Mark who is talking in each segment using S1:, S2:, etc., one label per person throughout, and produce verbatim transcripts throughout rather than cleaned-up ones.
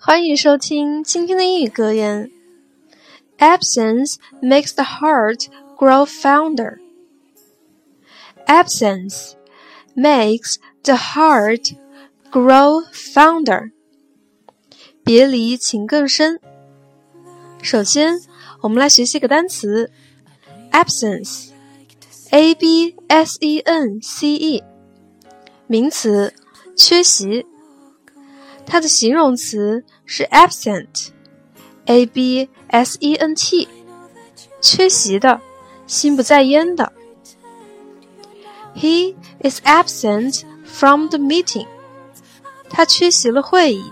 S1: 欢迎收听今天的英语格言。 Absence makes the heart grow fonder. Absence makes the heart grow fonder. 别离情更深。首先我们来学习一个单词 Absence A B S E N C E 名词，缺席。它的形容词是 absent A B S E N T 缺席的，心不在焉的。 He is absent from the meeting 他缺席了会议。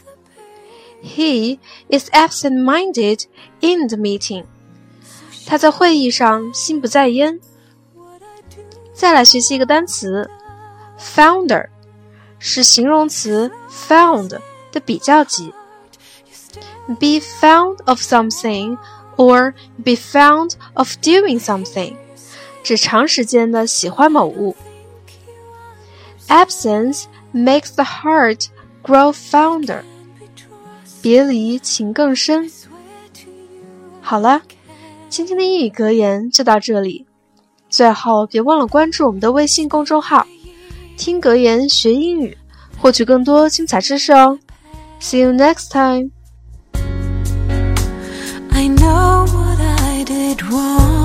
S1: He is absent-minded in the meeting 他在会议上心不在焉。再来学习一个单词 founder是形容词 found 的比较级。 Be found of something or be found of doing something 指长时间的喜欢某物。 Absence makes the heart grow fonder 别离情更深。好了，今天的英语格言就到这里，最后别忘了关注我们的微信公众号听格言学英语，获取更多精彩知识哦。 See you next time.
S2: I know what I did wrong.